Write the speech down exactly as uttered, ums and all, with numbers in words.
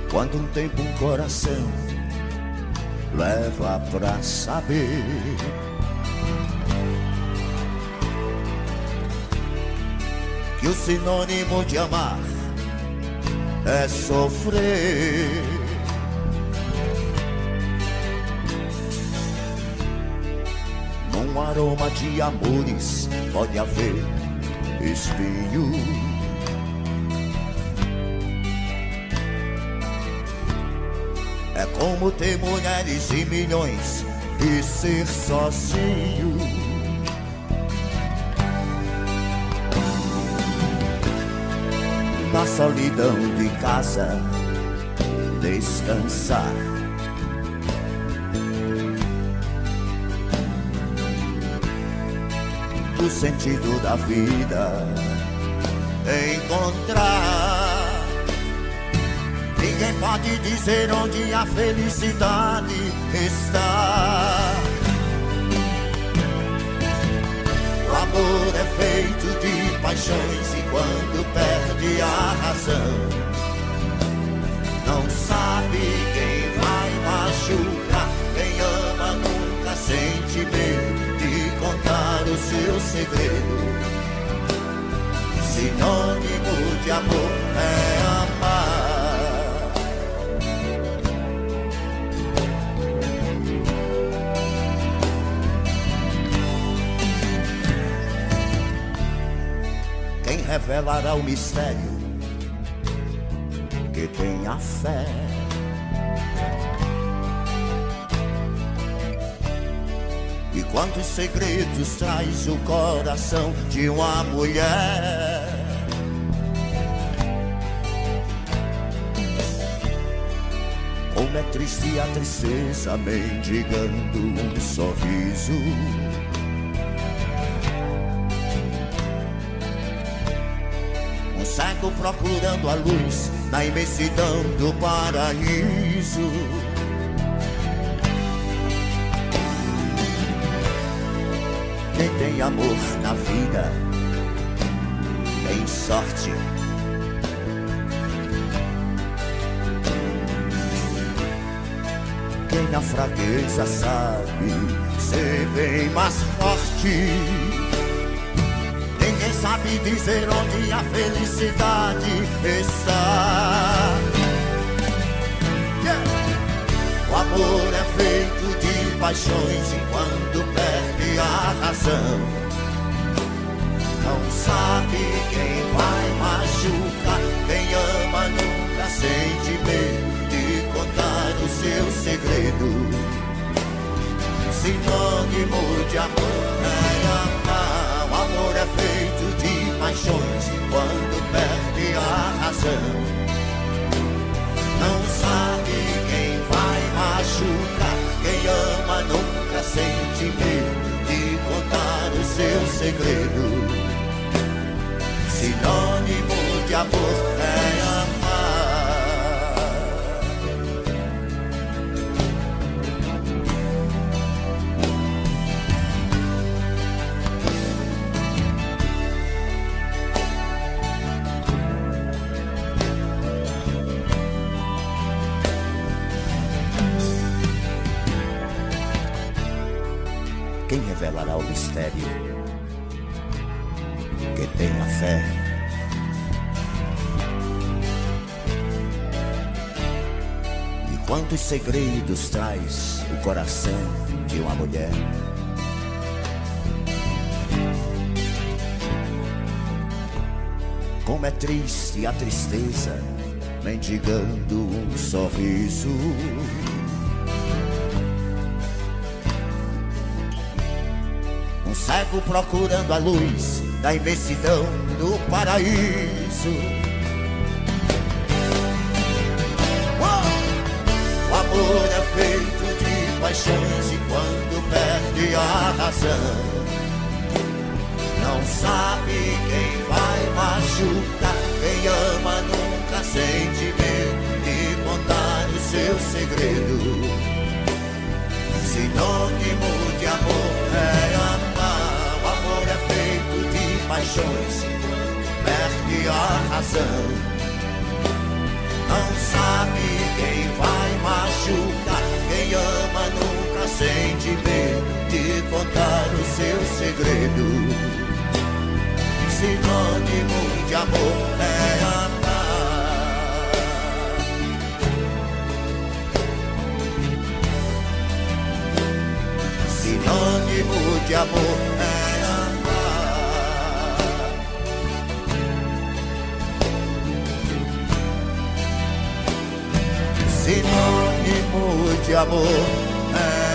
Quanto um tempo um coração leva pra saber que o sinônimo de amar é sofrer. Num aroma de amores pode haver espinho. É como ter mulheres e milhões e ser sozinho. Na solidão de casa descansar. O sentido da vida encontrar. Ninguém pode dizer onde a felicidade está. O amor é feito de paixões e quando perde a razão, não sabe quem vai machucar. Quem ama nunca sente medo de contar o seu segredo. Sinônimo de amor é amar. Quem revelará o mistério que tem a fé? E quantos segredos traz o coração de uma mulher? Como é triste a tristeza mendigando um sorriso. Um cego procurando a luz na imensidão do paraíso. Quem tem amor na vida tem sorte. Quem na fraqueza sabe ser bem mais forte. Ninguém sabe dizer onde a felicidade está. Yeah. O amor é feito de paixões e quando perde a razão, não sabe quem vai machucar. Quem ama nunca sente medo de contar o seu segredo. Sinônimo de amor é amar. O amor é feito de paixões e quando perde a razão, não sabe quem vai machucar. Quem ama nunca sente medo de contar o seu segredo. Sinônimo de amor é amar. Quem revelará o mistério que tem a fé? E quantos segredos traz o coração de uma mulher? Como é triste a tristeza mendigando um sorriso. Um cego procurando a luz da imensidão do paraíso. O amor é feito de paixões e quando perde a razão, não sabe quem vai machucar. Quem ama nunca sente medo de contar o seu segredo. Sinônimo de amor é amar. O amor é feito de paixões, perde a razão, não sabe segredo. Sinônimo de amor é amar. Sinônimo de amor é amar. Sinônimo de amor é